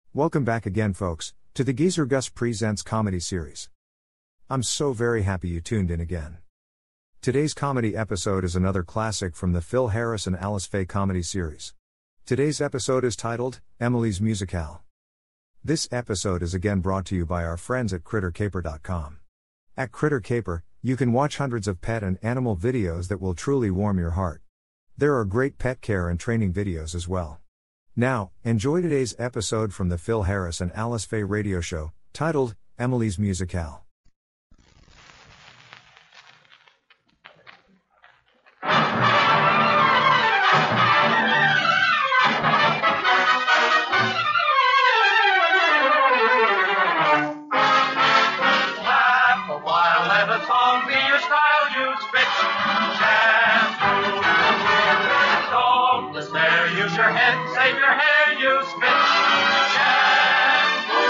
Welcome back again, folks, to the Geezer Gus Presents Comedy Series. I'm so very happy you tuned in again. Today's comedy episode is another classic from the Phil Harris and Alice Faye comedy series. Today's episode is titled, Emily's Musicale. This episode is again brought to you by our friends at CritterCaper.com. At Critter Caper, you can watch hundreds of pet and animal videos that will truly warm your heart. There are great pet care and training videos as well. Now, enjoy today's episode from the Phil Harris and Alice Faye radio show, titled, Emily's Musicale. Laugh a while, let a song be your style, use Fitch shampoo. Don't despair, use your head, save your hair, use Fitch shampoo.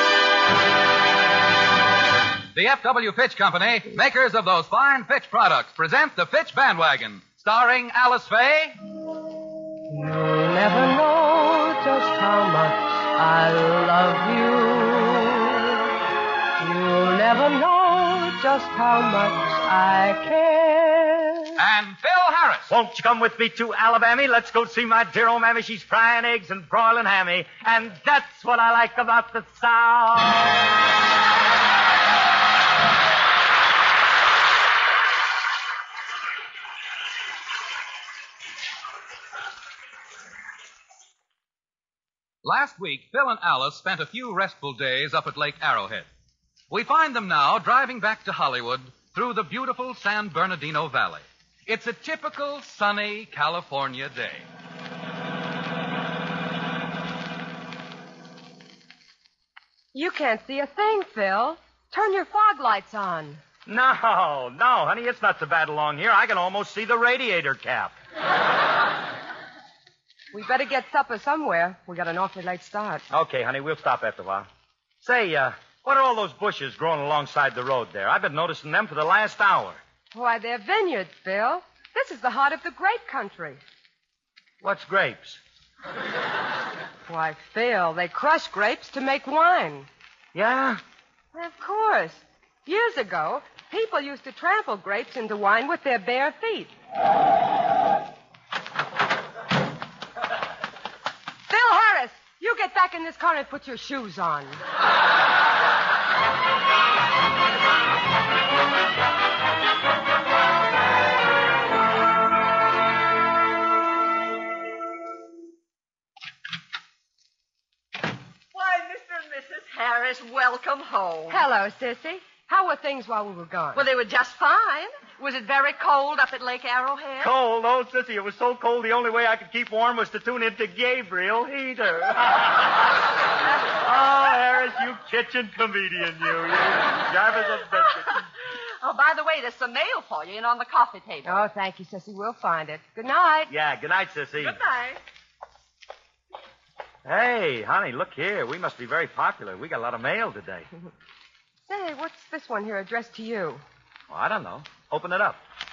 The F.W. Fitch Company, makers of those fine Fitch products, present the Fitch Bandwagon, starring Alice Faye. You'll never know just how much I love you. You'll never know just how much I care. And Phil Harris. Won't you come with me to Alabama? Let's go see my dear old mammy. She's frying eggs and broiling hammy. And that's what I like about the South. Last week, Phil and Alice spent a few restful days up at Lake Arrowhead. We find them now driving back to Hollywood through the beautiful San Bernardino Valley. It's a typical sunny California day. You can't see a thing, Phil. Turn your fog lights on. No, honey, it's not so bad along here. I can almost see the radiator cap. We better get supper somewhere. We got an awfully late start. Okay, honey, we'll stop after a while. Say, what are all those bushes growing alongside the road there? I've been noticing them for the last hour. Why, they're vineyards, Phil. This is the heart of the grape country. What's grapes? Why, Phil, they crush grapes to make wine. Yeah? Of course. Years ago, people used to trample grapes into wine with their bare feet. Phil Harris, you get back in this car and put your shoes on. Harris, welcome home. Hello, Sissy. How were things while we were gone? Well, they were just fine. Was it very cold up at Lake Arrowhead? Cold? Oh, Sissy, it was so cold the only way I could keep warm was to tune into Gabriel Heater. Oh, Harris, you kitchen comedian, you. Jarvis of biscuit. Oh, by the way, there's some mail for you in on the coffee table. Oh, thank you, Sissy. We'll find it. Good night. Yeah, good night, Sissy. Good night. Hey, honey, look here. We must be very popular. We got a lot of mail today. Say, what's this one here addressed to you? Well, I don't know. Open it up.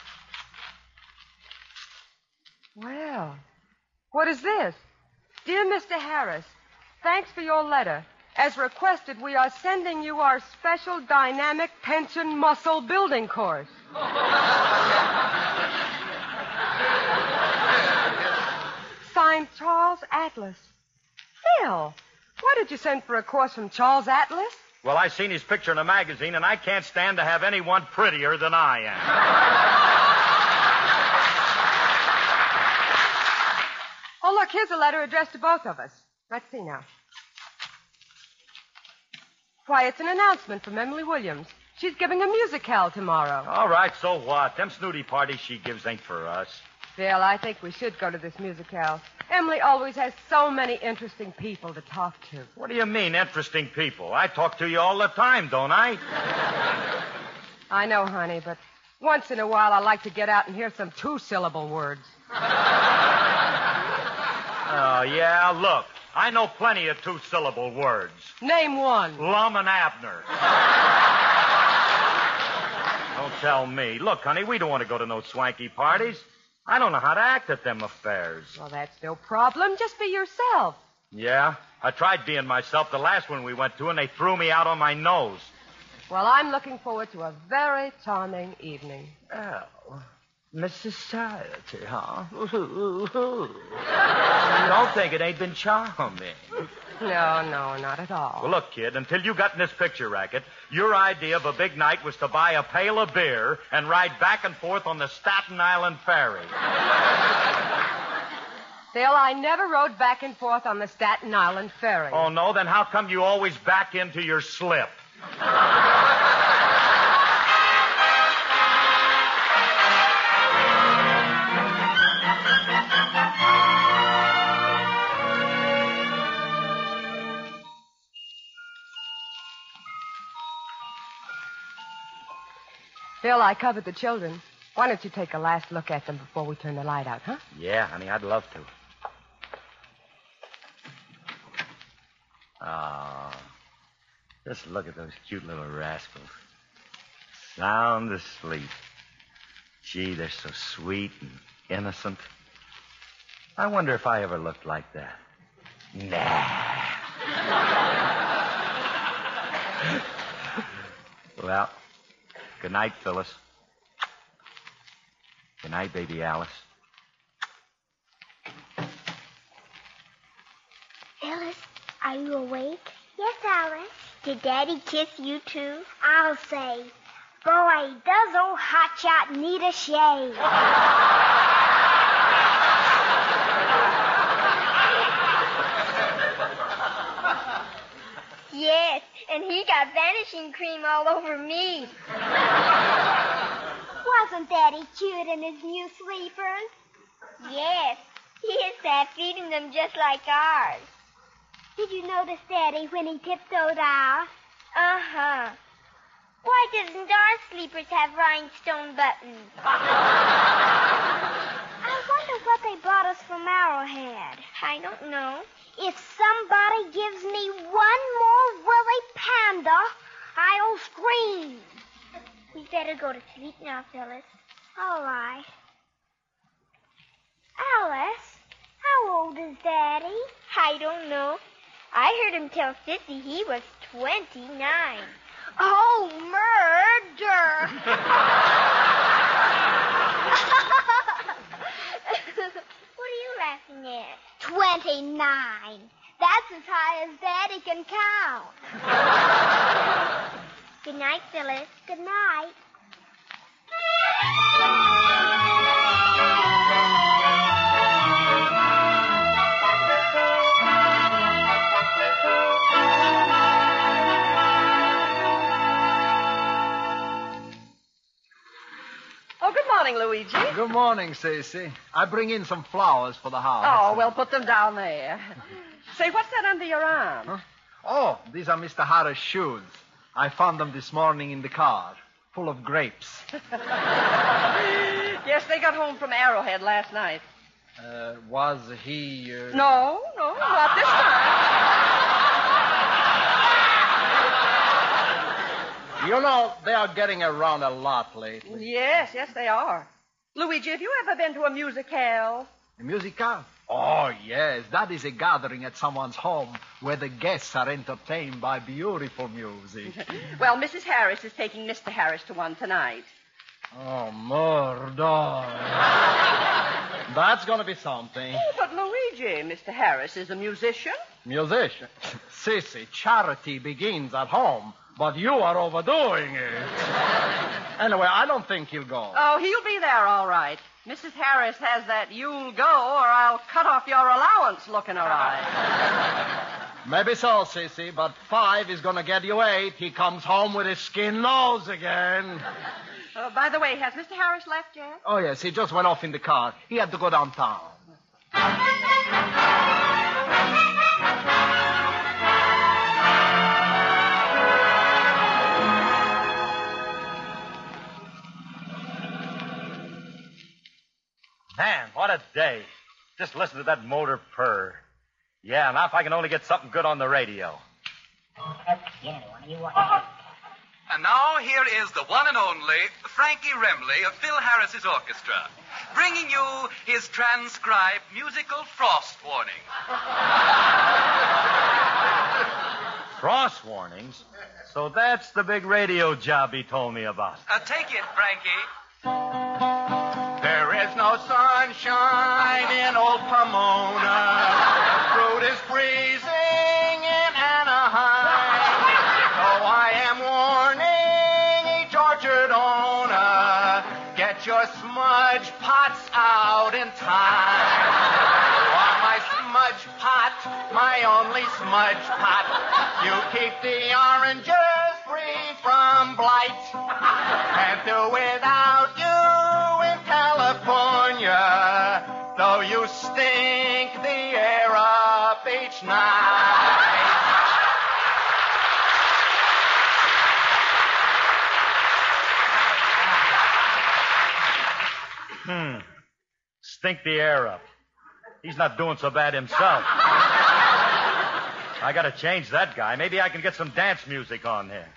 Well, what is this? Dear Mr. Harris, thanks for your letter. As requested, we are sending you our special dynamic tension muscle building course. Signed, Charles Atlas. Phil, why did you send for a course from Charles Atlas? Well, I seen his picture in a magazine, and I can't stand to have anyone prettier than I am. Oh, look, here's a letter addressed to both of us. Let's see now. Why, it's an announcement from Emily Williams. She's giving a musicale tomorrow. All right, so what? Them snooty parties she gives ain't for us. Phil, I think we should go to this musicale. Emily always has so many interesting people to talk to. What do you mean, interesting people? I talk to you all the time, don't I? I know, honey, but once in a while I like to get out and hear some two-syllable words. Oh, yeah, look. I know plenty of two-syllable words. Name one. Lum and Abner. Don't tell me. Look, honey, we don't want to go to no swanky parties. I don't know how to act at them affairs. Well, that's no problem. Just be yourself. Yeah? I tried being myself the last one we went to, and they threw me out on my nose. Well, I'm looking forward to a very charming evening. Oh, Miss Society, huh? Don't think it ain't been charming. No, not at all. Well, look, kid, until you got in this picture racket, your idea of a big night was to buy a pail of beer and ride back and forth on the Staten Island Ferry. Phil, I never rode back and forth on the Staten Island Ferry. Oh, no? Then how come you always back into your slip? Phil, I covered the children. Why don't you take a last look at them before we turn the light out, huh? Yeah, honey, I'd love to. Oh, just look at those cute little rascals. Sound asleep. Gee, they're so sweet and innocent. I wonder if I ever looked like that. Nah. Well, good night, Phyllis. Good night, baby Alice. Alice, are you awake? Yes, Alice. Did Daddy kiss you, too? I'll say, boy, does old hotshot need a shave. Yes, and he got vanishing cream all over me. Wasn't Daddy cute in his new sleepers? Yes, his sat feeding them just like ours. Did you notice Daddy when he tiptoed out? Uh-huh. Why doesn't our sleepers have rhinestone buttons? I wonder what they brought us from Arrowhead. I don't know. If somebody gives me one more woolly panda, I'll scream. We'd better go to sleep now, Phyllis. All right. Alice, how old is Daddy? I don't know. I heard him tell Sissy he was 29. Oh, murder! What are you laughing at? 29. That's as high as Daddy can count. Good night, Phyllis. Good night. Oh, good morning, Luigi. Good morning, Cece. I bring in some flowers for the house. Oh, we'll put them down there. Say, what's that under your arm? Huh? Oh, these are Mr. Harris' shoes. I found them this morning in the car, full of grapes. Yes, they got home from Arrowhead last night. Was he... No, not this time. You know, they are getting around a lot lately. Yes, they are. Luigi, have you ever been to a musicale? A musical? Oh, yes. That is a gathering at someone's home where the guests are entertained by beautiful music. Well, Mrs. Harris is taking Mr. Harris to one tonight. Oh, murder. That's going to be something. Oh, but Luigi, Mr. Harris is a musician. Musician? Sissy, charity begins at home, but you are overdoing it. Anyway, I don't think he'll go. Oh, he'll be there all right. Mrs. Harris has that "you'll go or I'll cut off your allowance" look in her eye. Maybe so, Sissy, but 5 is going to get you 8. He comes home with his skin nose again. By the way, has Mr. Harris left yet? Oh, yes, he just went off in the car. He had to go downtown. Man, what a day. Just listen to that motor purr. Yeah, now if I can only get something good on the radio. And now here is the one and only Frankie Remley of Phil Harris's orchestra, bringing you his transcribed musical frost warning. Cross warnings? So that's the big radio job he told me about. Take it, Frankie. There is no sunshine in old Pomona. Fruit is freezing in Anaheim. So I am warning each orchard owner, get your smudge pots out in time. You are my smudge pot, my only smudge pot. You keep the oranges free from blight. Can't do without you in California, though you stink the air up each night. Stink the air up. He's not doing so bad himself. I gotta change that guy. Maybe I can get some dance music on here.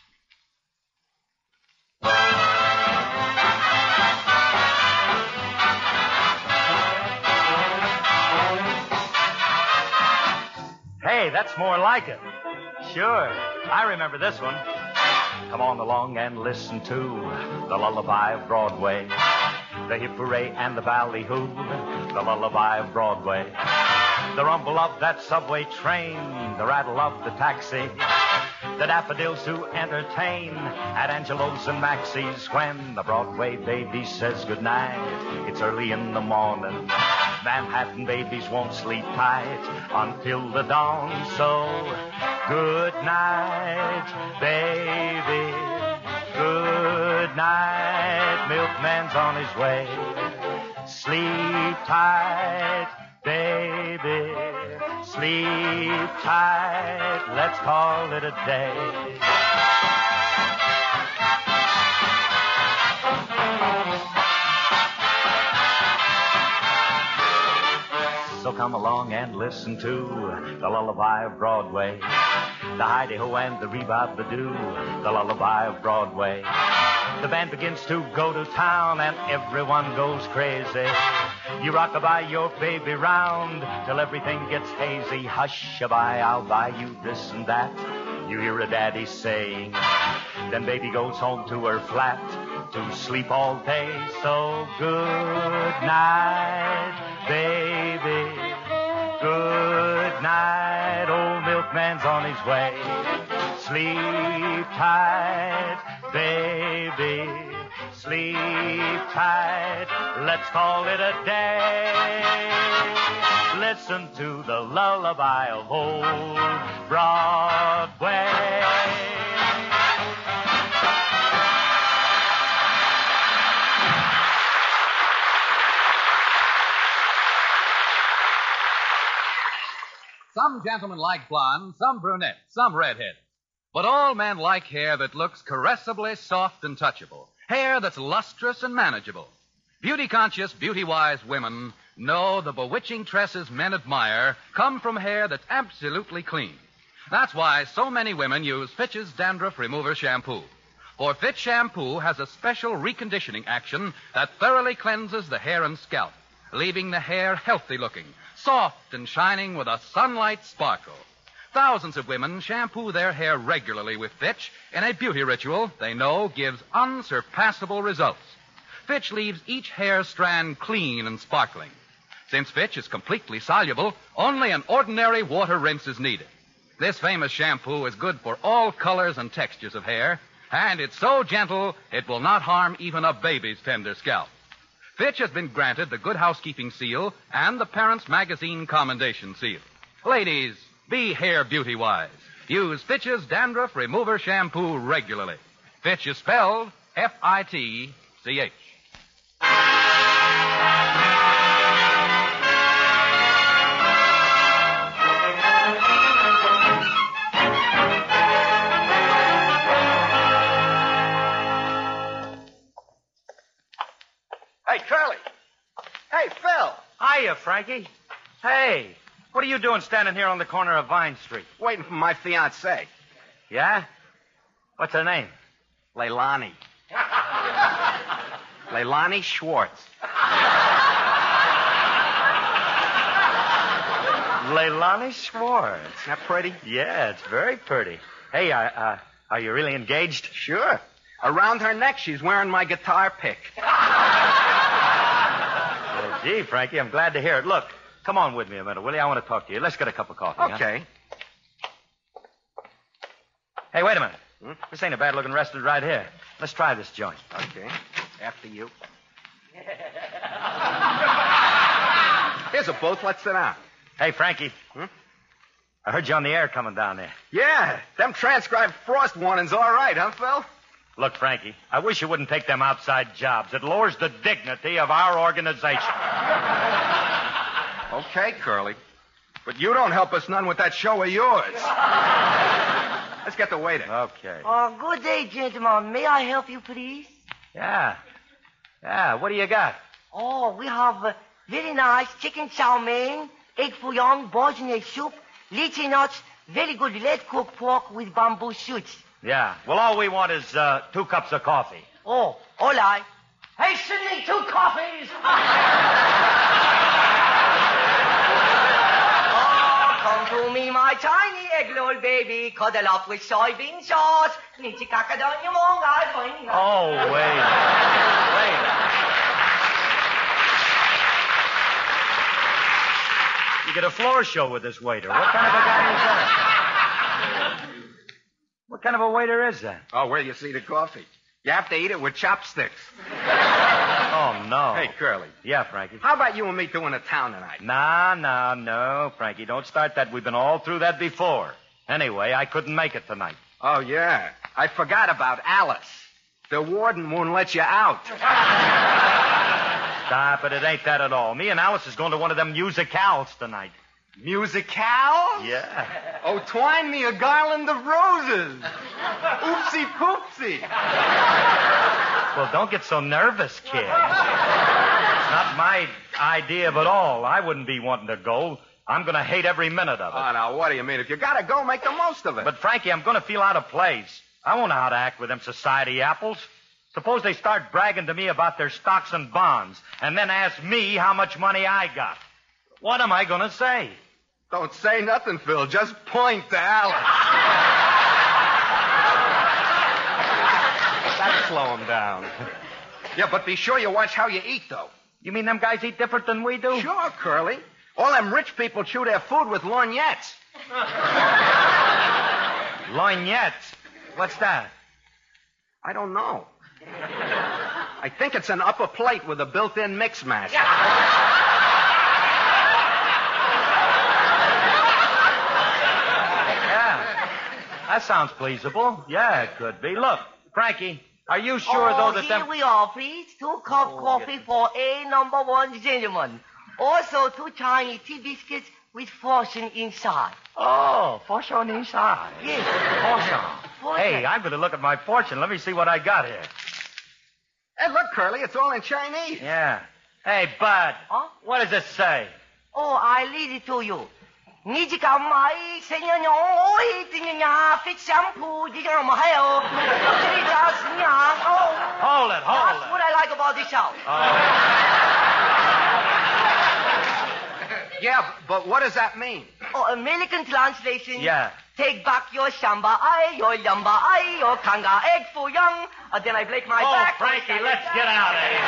Hey, that's more like it. Sure. I remember this one. Come on along and listen to the lullaby of Broadway. The hip hooray and the ballyhoo, the lullaby of Broadway. The rumble of that subway train, the rattle of the taxi, the daffodils who entertain at Angelo's and Maxie's when the Broadway baby says goodnight. It's early in the morning. Manhattan babies won't sleep tight until the dawn. So good night, baby. Good night, milkman's on his way. Sleep tight, baby. Sleep tight, let's call it a day. So come along and listen to the lullaby of Broadway. The hidey-ho and the rebab-a-doo, the lullaby of Broadway. The band begins to go to town and everyone goes crazy. You rock-a-bye your baby round till everything gets hazy. Hush-a-bye, I'll buy you this and that, you hear a daddy saying. Then baby goes home to her flat to sleep all day. So good night, baby. Good night, old milkman's on his way. Sleep tight, baby. Sleep tight, let's call it a day. Listen to the lullaby of old Broadway. Some gentlemen like blondes, some brunettes, some redheads. But all men like hair that looks caressably soft and touchable. Hair that's lustrous and manageable. Beauty-conscious, beauty-wise women know the bewitching tresses men admire come from hair that's absolutely clean. That's why so many women use Fitch's Dandruff Remover Shampoo. For Fitch Shampoo has a special reconditioning action that thoroughly cleanses the hair and scalp, leaving the hair healthy-looking, soft and shining with a sunlight sparkle. Thousands of women shampoo their hair regularly with Fitch in a beauty ritual they know gives unsurpassable results. Fitch leaves each hair strand clean and sparkling. Since Fitch is completely soluble, only an ordinary water rinse is needed. This famous shampoo is good for all colors and textures of hair, and it's so gentle it will not harm even a baby's tender scalp. Fitch has been granted the Good Housekeeping Seal and the Parents Magazine Commendation Seal. Ladies, be hair beauty-wise. Use Fitch's Dandruff Remover Shampoo regularly. Fitch is spelled F-I-T-C-H. Hey, Curly. Hey, Phil. Hiya, Frankie. Hey, what are you doing standing here on the corner of Vine Street? Waiting for my fiancée, Yeah? What's her name? Leilani. Leilani Schwartz. Leilani Schwartz. Isn't that pretty? Yeah, it's very pretty. Hey, are you really engaged? Sure. Around her neck, she's wearing my guitar pick. Well, gee, Frankie, I'm glad to hear it. Look, come on with me a minute, will you? I want to talk to you. Let's get a cup of coffee. Okay. Huh? Hey, wait a minute. This ain't a bad-looking restaurant right here. Let's try this joint. Okay. After you. Here's a booth. Let's sit down. Hey, Frankie. I heard you on the air coming down there. Yeah. Them transcribed frost warnings all right, huh, Phil? Look, Frankie, I wish you wouldn't take them outside jobs. It lowers the dignity of our organization. Okay, Curly. But you don't help us none with that show of yours. Let's get the waiter. Okay. Good day, gentlemen. May I help you, please? Yeah. What do you got? Oh, we have very nice chicken chow mein, egg fouillon, bourgeois soup, lychee nuts, very good lead-cooked pork with bamboo shoots. Yeah. Well, all we want is 2 cups of coffee. Oh, all right. Hey, Sidney, 2 coffees! Come to me, my tiny egg-roll baby. Cuddle up with soybean sauce. Oh, wait. You get a floor show with this waiter. What kind of a guy is that? What kind of a waiter is that? Oh, where you see the coffee. You have to eat it with chopsticks. Oh, no. Hey, Curly. Yeah, Frankie. How about you and me doing a town tonight? No, Frankie. Don't start that. We've been all through that before. Anyway, I couldn't make it tonight. Oh, yeah. I forgot about Alice. The warden won't let you out. Stop it. It ain't that at all. Me and Alice is going to one of them musicals tonight. Musicals? Yeah. Oh, twine me a garland of roses. Oopsie poopsie. Well, don't get so nervous, kid. It's not my idea of it all. I wouldn't be wanting to go. I'm going to hate every minute of it. Oh, now, what do you mean? If you got to go, make the most of it. But, Frankie, I'm going to feel out of place. I won't know how to act with them society apples. Suppose they start bragging to me about their stocks and bonds and then ask me how much money I got. What am I going to say? Don't say nothing, Phil. Just point to Alice. That'll slow him down. Yeah, but be sure you watch how you eat, though. You mean them guys eat different than we do? Sure, Curly. All them rich people chew their food with lorgnettes. Lorgnettes? What's that? I don't know. I think it's an upper plate with a built-in mix mash. That sounds pleasable. Yeah, it could be. Look, Frankie, are you sure, though, that here we are, please. 2 cup coffee for A number 1 gentleman. Also, 2 tiny tea biscuits with fortune inside. Oh, fortune inside. Yes. Fortune. Hey, I'm going to look at my fortune. Let me see what I got here. Hey, look, Curly, it's all in Chinese. Yeah. Hey, Bud. Huh? What does it say? Oh, I read it to you. Hold it. That's what I like about this house. Yeah, but what does that mean? Oh, American translation. Yeah. Take back your shamba, your yamba, your kanga, egg for young. Then I break my back. Oh, Frankie, let's get out of here.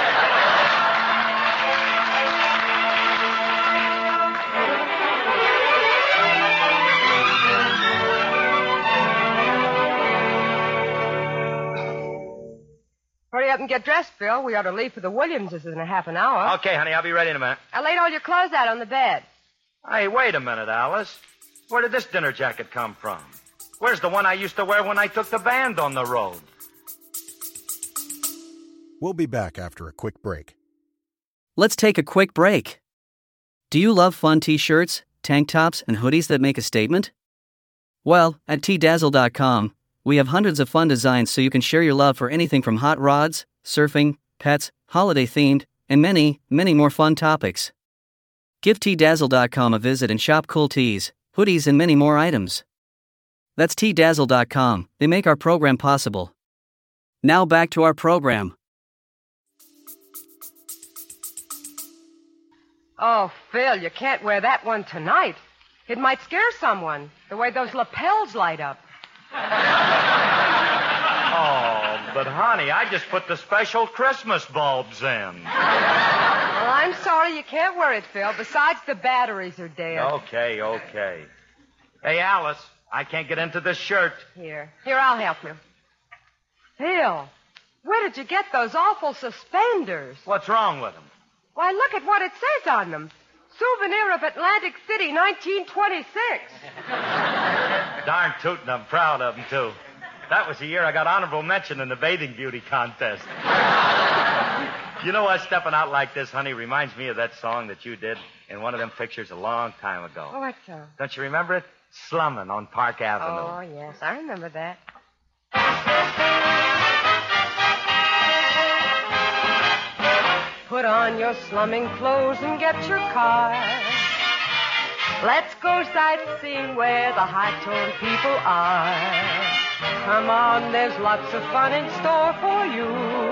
Hurry up and get dressed, Phil. We ought to leave for the Williamses in a half an hour. Okay, honey, I'll be ready in a minute. I laid all your clothes out on the bed. Hey, wait a minute, Alice. Where did this dinner jacket come from? Where's the one I used to wear when I took the band on the road? We'll be back after a quick break. Let's take a quick break. Do you love fun t-shirts, tank tops, and hoodies that make a statement? Well, at tdazzle.com, we have hundreds of fun designs so you can share your love for anything from hot rods, surfing, pets, holiday-themed, and many, many more fun topics. Give tdazzle.com a visit and shop cool tees, hoodies, and many more items. That's tdazzle.com. They make our program possible. Now back to our program. Oh, Phil, you can't wear that one tonight. It might scare someone, the way those lapels light up. Oh, but honey, I just put the special Christmas bulbs in. Well, I'm sorry you can't wear it, Phil. Besides, the batteries are dead. Okay. Hey, Alice, I can't get into this shirt. Here, I'll help you. Phil, where did you get those awful suspenders? What's wrong with them? Why, look at what it says on them. Souvenir of Atlantic City, 1926. Darn tootin', I'm proud of them, too. That was the year I got honorable mention in the bathing beauty contest. You know what? Stepping out like this, honey, reminds me of that song that you did in one of them pictures a long time ago. Oh, what song? Don't you remember it? Slumming on Park Avenue. Oh, yes, I remember that. Put on your slumming clothes and get your car. Let's go sightseeing where the high-toned people are. Come on, there's lots of fun in store for you.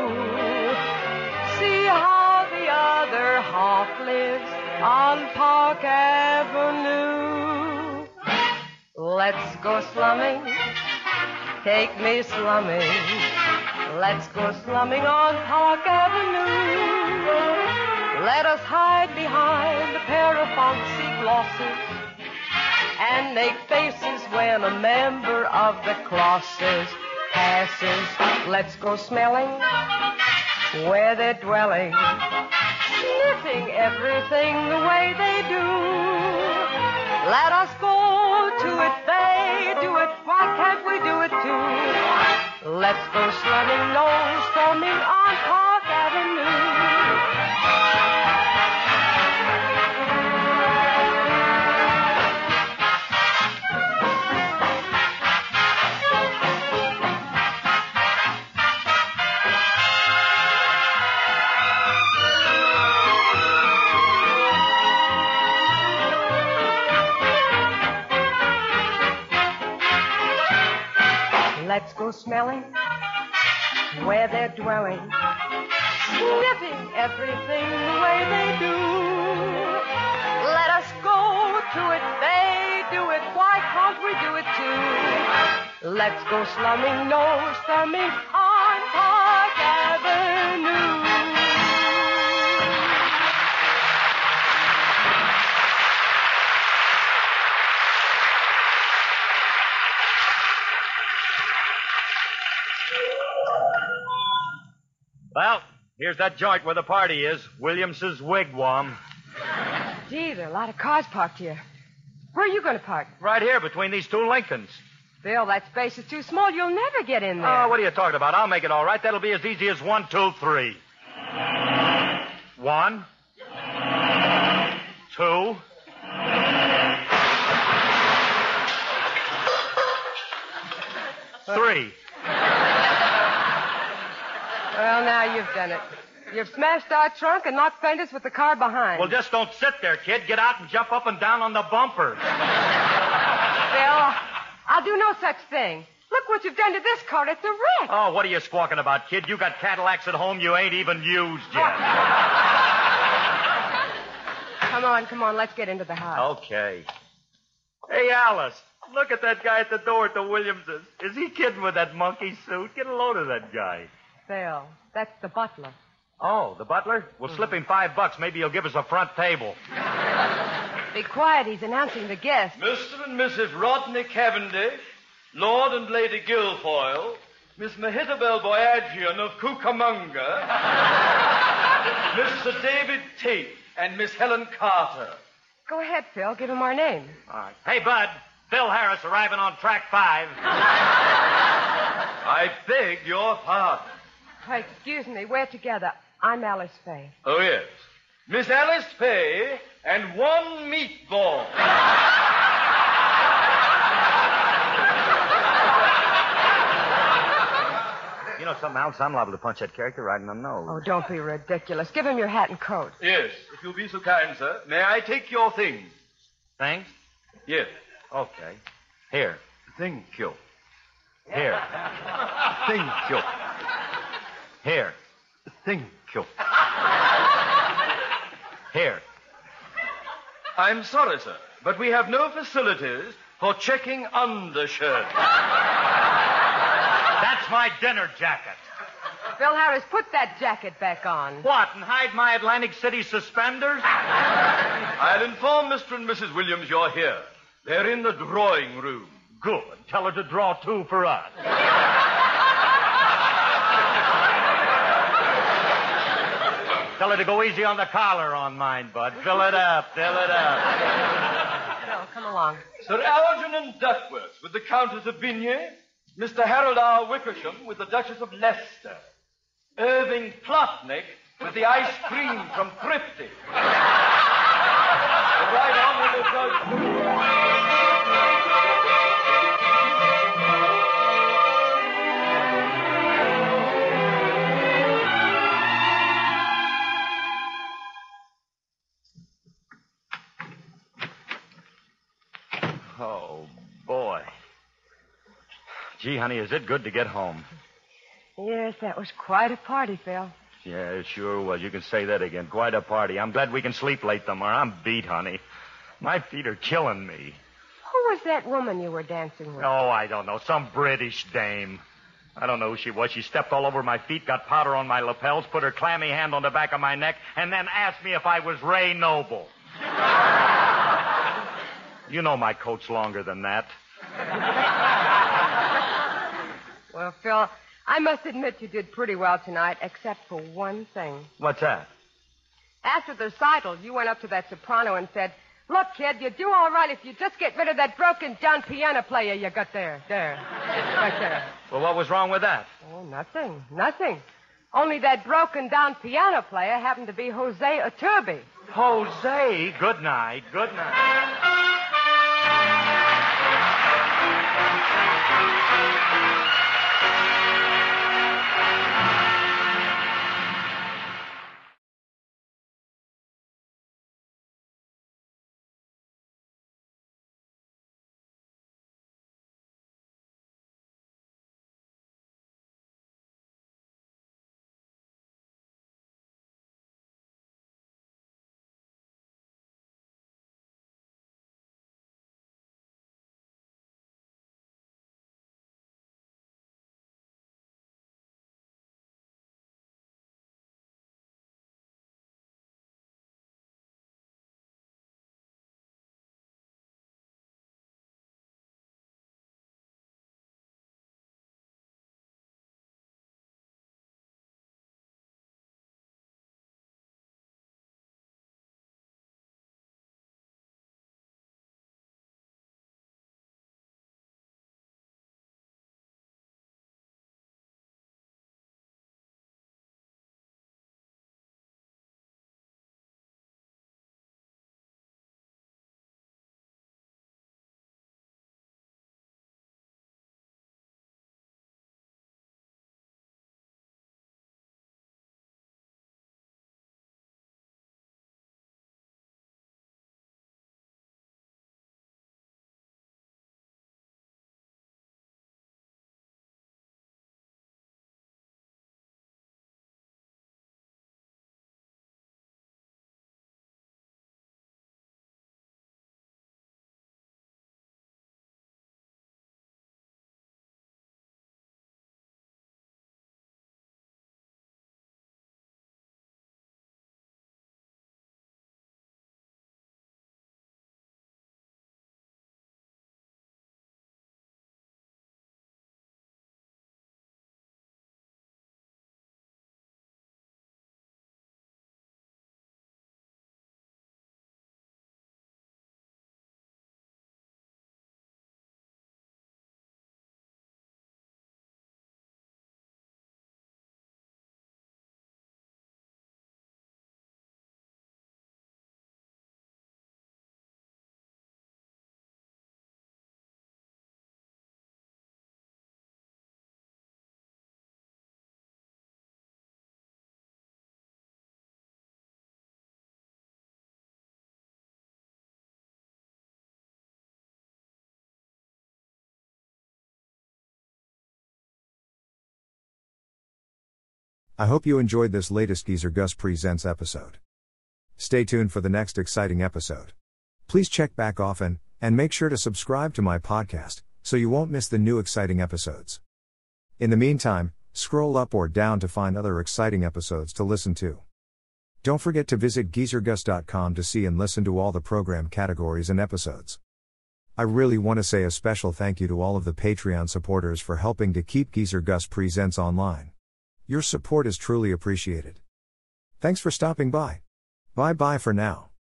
See how the other half lives on Park Avenue. Let's go slumming. Take me slumming. Let's go slumming on Park Avenue. Let us hide behind a pair of fancy glosses and make faces when a member of the classes passes. Let's go smelling where they're dwelling, sniffing everything the way they do. Let us go to it, they do it, why can't we do it too? Let's go slumming, no slumming on Park Avenue. Let's go smelling where they're dwelling, sniffing everything the way they do. Let us go to it, they do it, why can't we do it too? Let's go slumming, no slumming on Park Avenue. Well, here's that joint where the party is, Williams's Wigwam. Gee, there are a lot of cars parked here. Where are you going to park? Right here between these two Lincolns. Bill, that space is too small. You'll never get in there. Oh, what are you talking about? I'll make it all right. That'll be as easy as 1, 2, 3. 1, 2. Three. Well, now you've done it. You've smashed our trunk and knocked fenders with the car behind. Well, just don't sit there, kid. Get out and jump up and down on the bumpers. Bill, I'll do no such thing. Look what you've done to this car. It's a wreck. Oh, what are you squawking about, kid? You got Cadillacs at home you ain't even used yet. Come on. Let's get into the house. Okay. Hey, Alice, look at that guy at the door at the Williamses. Is he kidding with that monkey suit? Get a load of that guy. Bill, that's the butler. Oh, the butler? We'll slip him $5. Maybe he'll give us a front table. Be quiet. He's announcing the guests. Mr. and Mrs. Rodney Cavendish, Lord and Lady Guilfoyle, Miss Mehitabel Boyajian of Cucamonga, Mr. David Tate, and Miss Helen Carter. Go ahead, Phil. Give him our name. All right. Hey, Bud. Phil Harris arriving on track 5. I beg your pardon. Excuse me. We're together. I'm Alice Faye. Oh, yes. Miss Alice Faye and 1 meatball. You know something else? I'm liable to punch that character right in the nose. Oh, don't be ridiculous. Give him your hat and coat. Yes, if you'll be so kind, sir. May I take your things? Thanks? Yes. Okay. Here. Thank you. Here. Thank you. Here. Thank you. Here. I'm sorry, sir. but we have no facilities for checking undershirts. That's my dinner jacket. Phil Harris, put that jacket back on. What, and hide my Atlantic City suspenders? I'll inform Mr. and Mrs. Williams you're here. They're in the drawing room. Good. Tell her to draw two for us. Tell her to go easy on the collar on mine, Bud. Fill it up. Phil, come along. Sir Algernon Duckworth with the Countess of Vigny. Mr. Harold R. Wickersham with the Duchess of Leicester. Irving Plotnick with the ice cream from Thrifty. The Right Honorable Judge. Oh, boy. Gee, honey, is it good to get home? Yes, that was quite a party, Phil. Yeah, it sure was. You can say that again. Quite a party. I'm glad we can sleep late tomorrow. I'm beat, honey. My feet are killing me. Who was that woman you were dancing with? Oh, I don't know. Some British dame. I don't know who she was. She stepped all over my feet, got powder on my lapels, put her clammy hand on the back of my neck, and then asked me if I was Ray Noble. You know my coat's longer than that. Well, Phil, I must admit you did pretty well tonight, except for one thing. What's that? After the recital, you went up to that soprano and said, "Look, kid, you do all right if you just get rid of that broken-down piano player you got there. There. Right there." Well, what was wrong with that? Oh, nothing. Only that broken-down piano player happened to be Jose Iturbe. Jose, good night. Good night. I hope you enjoyed this latest Geezer Gus Presents episode. Stay tuned for the next exciting episode. Please check back often, and make sure to subscribe to my podcast, so you won't miss the new exciting episodes. In the meantime, scroll up or down to find other exciting episodes to listen to. Don't forget to visit geezergus.com to see and listen to all the program categories and episodes. I really want to say a special thank you to all of the Patreon supporters for helping to keep Geezer Gus Presents online. Your support is truly appreciated. Thanks for stopping by. Bye-bye for now.